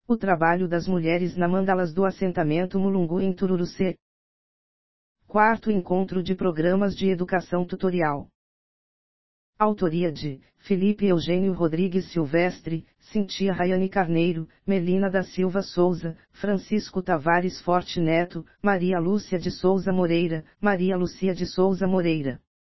O trabalho das mulheres na mandalas do assentamento Mulungu em Tururuçê. Quarto encontro de programas de educação tutorial. Autoria de Felipe Eugênio Rodrigues Silvestre, Cintia Rayane Carneiro, Melina da Silva Souza, Francisco Tavares Forte Neto, Maria Lúcia de Souza Moreira, Maria Lucia de Souza Moreira.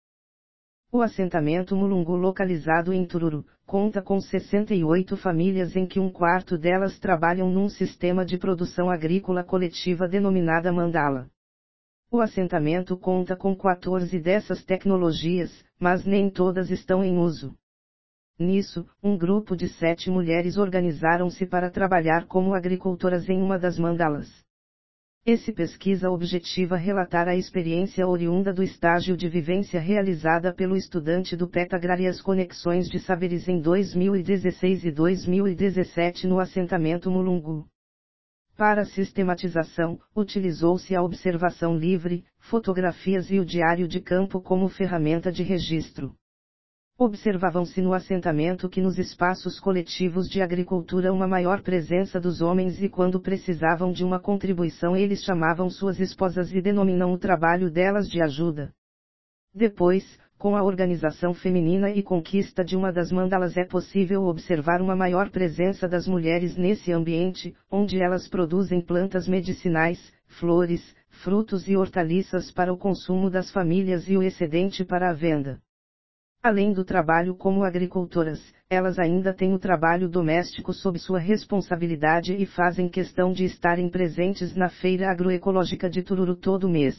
O assentamento Mulungu, localizado em Tururu, conta com 68 famílias em que um quarto delas trabalham num sistema de produção agrícola coletiva denominada mandala. O assentamento conta com 14 dessas tecnologias, mas nem todas estão em uso. Nisso, um grupo de 7 mulheres organizaram-se para trabalhar como agricultoras em uma das mandalas. Essa pesquisa objetiva relatar a experiência oriunda do estágio de vivência realizada pelo estudante do PET Agrárias Conexões de Saberes em 2016 e 2017 no assentamento Mulungu. Para a sistematização, utilizou-se a observação livre, fotografias e o diário de campo como ferramenta de registro. Observavam-se no assentamento que nos espaços coletivos de agricultura uma maior presença dos homens e quando precisavam de uma contribuição eles chamavam suas esposas e denominam o trabalho delas de ajuda. Depois, com a organização feminina e conquista de uma das mandalas é possível observar uma maior presença das mulheres nesse ambiente, onde elas produzem plantas medicinais, flores, frutos e hortaliças para o consumo das famílias e o excedente para a venda. Além do trabalho como agricultoras, elas ainda têm o trabalho doméstico sob sua responsabilidade e fazem questão de estarem presentes na Feira Agroecológica de Tururu todo mês.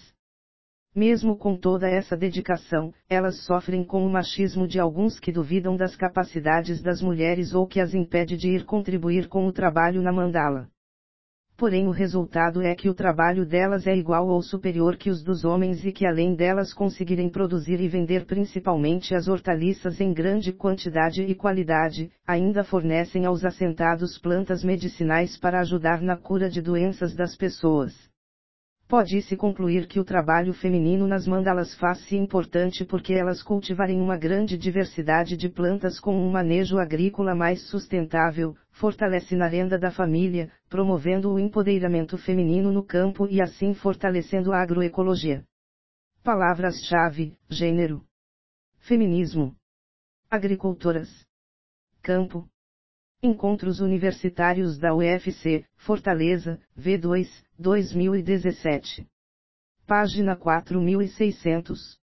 Mesmo com toda essa dedicação, elas sofrem com o machismo de alguns que duvidam das capacidades das mulheres ou que as impede de ir contribuir com o trabalho na mandala. Porém o resultado é que o trabalho delas é igual ou superior que os dos homens e que além delas conseguirem produzir e vender principalmente as hortaliças em grande quantidade e qualidade, ainda fornecem aos assentados plantas medicinais para ajudar na cura de doenças das pessoas. Pode-se concluir que o trabalho feminino nas mandalas faz-se importante porque elas cultivarem uma grande diversidade de plantas com um manejo agrícola mais sustentável, fortalece na renda da família, promovendo o empoderamento feminino no campo e assim fortalecendo a agroecologia. Palavras-chave: gênero, feminismo, agricultoras, campo. Encontros Universitários da UFC, Fortaleza, V2, 2017. Página 4600.